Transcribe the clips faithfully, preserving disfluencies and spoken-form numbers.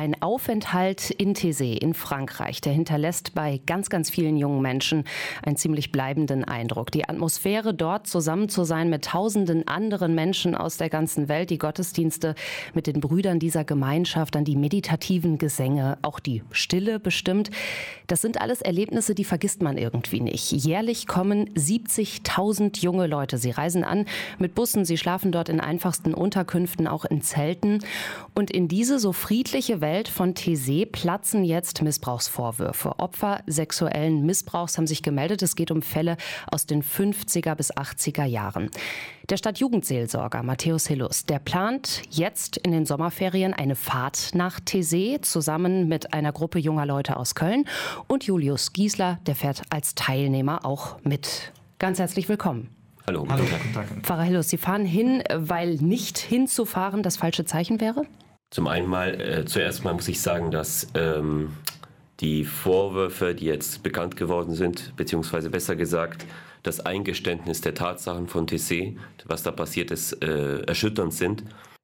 Ein Aufenthalt in Taizé in Frankreich, der hinterlässt bei ganz, ganz vielen jungen Menschen einen ziemlich bleibenden Eindruck. Die Atmosphäre dort, zusammen zu sein mit tausenden anderen Menschen aus der ganzen Welt, die Gottesdienste mit den Brüdern dieser Gemeinschaft, dann die meditativen Gesänge, auch die Stille bestimmt. Das sind alles Erlebnisse, die vergisst man irgendwie nicht. Jährlich kommen siebzigtausend junge Leute. Sie reisen an mit Bussen, sie schlafen dort in einfachsten Unterkünften, auch in Zelten. Und in diese so friedliche Welt von Taizé platzen jetzt Missbrauchsvorwürfe. Opfer sexuellen Missbrauchs haben sich gemeldet. Es geht um Fälle aus den fünfziger bis achtziger Jahren. Der Stadtjugendseelsorger Matthäus Hillus, der plant jetzt in den Sommerferien eine Fahrt nach Taizé zusammen mit einer Gruppe junger Leute aus Köln. Und Julius Giesler, der fährt als Teilnehmer auch mit. Ganz herzlich willkommen. Hallo, guten Tag. Guten Tag. Pfarrer Hillus, Sie fahren hin, weil nicht hinzufahren das falsche Zeichen wäre? Zum einen mal, äh, zuerst mal muss ich sagen, dass ähm, die Vorwürfe, die jetzt bekannt geworden sind, beziehungsweise besser gesagt, das Eingeständnis der Tatsachen von Taizé, was da passiert ist, äh, erschütternd sind.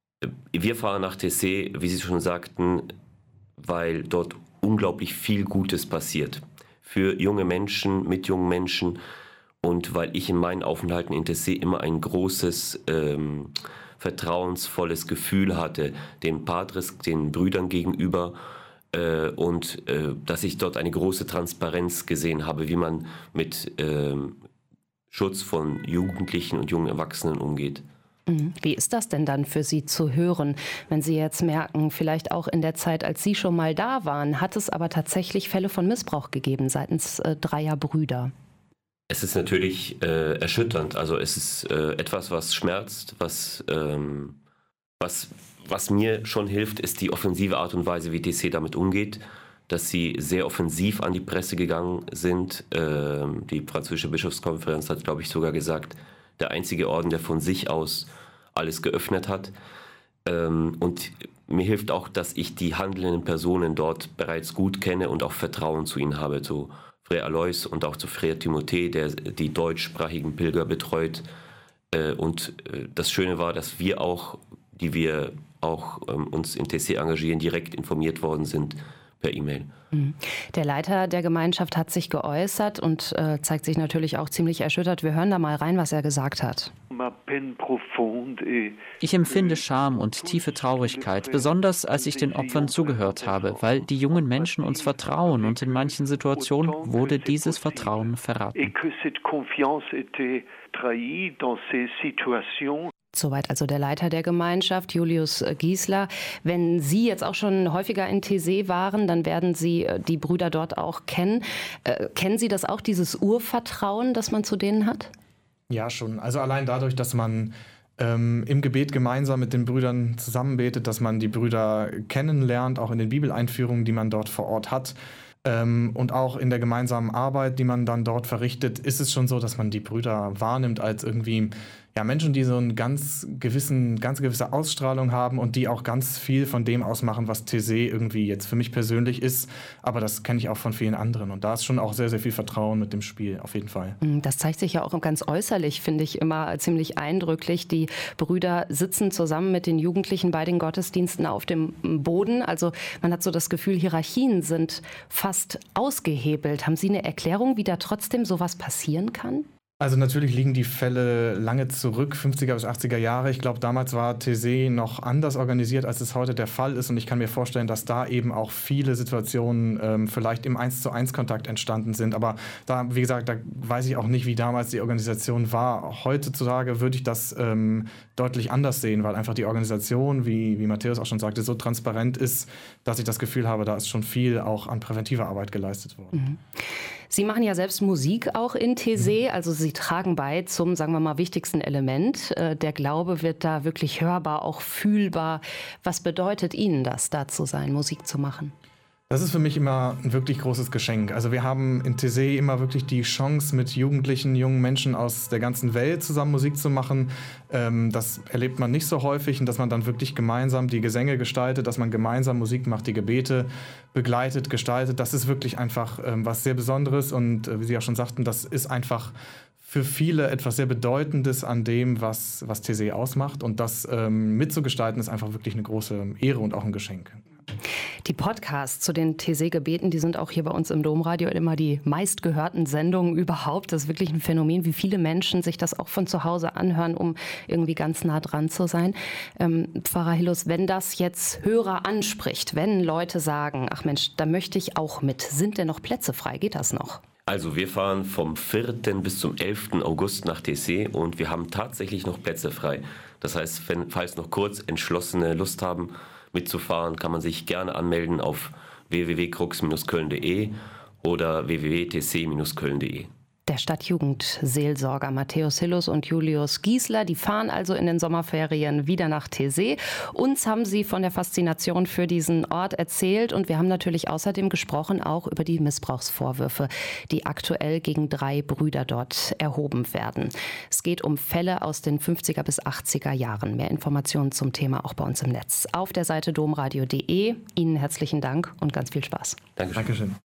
Wir fahren nach Taizé, wie Sie schon sagten, weil dort unglaublich viel Gutes passiert. Für junge Menschen, mit jungen Menschen und weil ich in meinen Aufenthalten in Taizé immer ein großes, ähm, vertrauensvolles Gefühl hatte, den Padres, den Brüdern gegenüber äh, und äh, dass ich dort eine große Transparenz gesehen habe, wie man mit äh, Schutz von Jugendlichen und jungen Erwachsenen umgeht. Wie ist das denn dann für Sie zu hören, wenn Sie jetzt merken, vielleicht auch in der Zeit, als Sie schon mal da waren, hat es aber tatsächlich Fälle von Missbrauch gegeben seitens äh, dreier Brüder? Es ist natürlich äh, erschütternd. Also es ist äh, etwas, was schmerzt, was, ähm, was, was mir schon hilft, ist die offensive Art und Weise, wie Taizé damit umgeht, dass sie sehr offensiv an die Presse gegangen sind. Ähm, die französische Bischofskonferenz hat, glaube ich, sogar gesagt, der einzige Orden, der von sich aus alles geöffnet hat. Ähm, und mir hilft auch, dass ich die handelnden Personen dort bereits gut kenne und auch Vertrauen zu ihnen habe, zu Frère Alois und auch zu Frère Timothée, der die deutschsprachigen Pilger betreut. Äh, und äh, das Schöne war, dass wir auch, die wir auch ähm, uns in Taizé engagieren, direkt informiert worden sind per E-Mail. Der Leiter der Gemeinschaft hat sich geäußert und äh, zeigt sich natürlich auch ziemlich erschüttert. Wir hören da mal rein, was er gesagt hat. Ich empfinde Scham und tiefe Traurigkeit, besonders als ich den Opfern zugehört habe, weil die jungen Menschen uns vertrauen und in manchen Situationen wurde dieses Vertrauen verraten. Soweit also der Leiter der Gemeinschaft, Julius Giesler. Wenn Sie jetzt auch schon häufiger in Taizé waren, dann werden Sie die Brüder dort auch kennen. Äh, kennen Sie das auch, dieses Urvertrauen, das man zu denen hat? Ja, schon. Also allein dadurch, dass man ähm, im Gebet gemeinsam mit den Brüdern zusammenbetet, dass man die Brüder kennenlernt, auch in den Bibeleinführungen, die man dort vor Ort hat. Ähm, und auch in der gemeinsamen Arbeit, die man dann dort verrichtet, ist es schon so, dass man die Brüder wahrnimmt als irgendwie ja, Menschen, die so einen ganz gewissen, ganz gewisse Ausstrahlung haben und die auch ganz viel von dem ausmachen, was Taizé irgendwie jetzt für mich persönlich ist. Aber das kenne ich auch von vielen anderen. Und da ist schon auch sehr, sehr viel Vertrauen mit dem Spiel, auf jeden Fall. Das zeigt sich ja auch ganz äußerlich, finde ich, immer ziemlich eindrücklich. Die Brüder sitzen zusammen mit den Jugendlichen bei den Gottesdiensten auf dem Boden. Also man hat so das Gefühl, Hierarchien sind fast ausgehebelt. Haben Sie eine Erklärung, wie da trotzdem sowas passieren kann? Also natürlich liegen die Fälle lange zurück, fünfziger bis achtziger Jahre. Ich glaube, damals war Taizé noch anders organisiert, als es heute der Fall ist. Und ich kann mir vorstellen, dass da eben auch viele Situationen ähm, vielleicht im eins zu eins Kontakt entstanden sind. Aber da, wie gesagt, da weiß ich auch nicht, wie damals die Organisation war. Heutzutage würde ich das ähm, deutlich anders sehen, weil einfach die Organisation, wie, wie Matthäus auch schon sagte, so transparent ist, dass ich das Gefühl habe, da ist schon viel auch an präventiver Arbeit geleistet worden. Mhm. Sie machen ja selbst Musik auch in Taizé, also Sie tragen bei zum, sagen wir mal, wichtigsten Element. Der Glaube wird da wirklich hörbar, auch fühlbar. Was bedeutet Ihnen das, da zu sein, Musik zu machen? Das ist für mich immer ein wirklich großes Geschenk. Also wir haben in Taizé immer wirklich die Chance, mit Jugendlichen, jungen Menschen aus der ganzen Welt zusammen Musik zu machen. Das erlebt man nicht so häufig und dass man dann wirklich gemeinsam die Gesänge gestaltet, dass man gemeinsam Musik macht, die Gebete begleitet, gestaltet. Das ist wirklich einfach was sehr Besonderes und wie Sie ja schon sagten, das ist einfach für viele etwas sehr Bedeutendes an dem, was, was Taizé ausmacht. Und das ähm, mitzugestalten, ist einfach wirklich eine große Ehre und auch ein Geschenk. Die Podcasts zu den T C-Gebeten, die sind auch hier bei uns im Domradio immer die meistgehörten Sendungen überhaupt. Das ist wirklich ein Phänomen, wie viele Menschen sich das auch von zu Hause anhören, um irgendwie ganz nah dran zu sein. Ähm, Pfarrer Hillus, wenn das jetzt Hörer anspricht, wenn Leute sagen, ach Mensch, da möchte ich auch mit, sind denn noch Plätze frei? Geht das noch? Also wir fahren vom vierten bis zum elften August nach T C und wir haben tatsächlich noch Plätze frei. Das heißt, wenn, falls noch kurz Entschlossene Lust haben mitzufahren, kann man sich gerne anmelden auf w w w punkt crux Bindestrich köln punkt de oder w w w punkt t c Bindestrich köln punkt de. Der Stadtjugendseelsorger Matthäus Hillus und Julius Giesler, die fahren also in den Sommerferien wieder nach T C. Uns haben sie von der Faszination für diesen Ort erzählt und wir haben natürlich außerdem gesprochen auch über die Missbrauchsvorwürfe, die aktuell gegen drei Brüder dort erhoben werden. Es geht um Fälle aus den fünfziger bis achtziger Jahren. Mehr Informationen zum Thema auch bei uns im Netz auf der Seite domradio punkt de. Ihnen herzlichen Dank und ganz viel Spaß. Dankeschön. Dankeschön.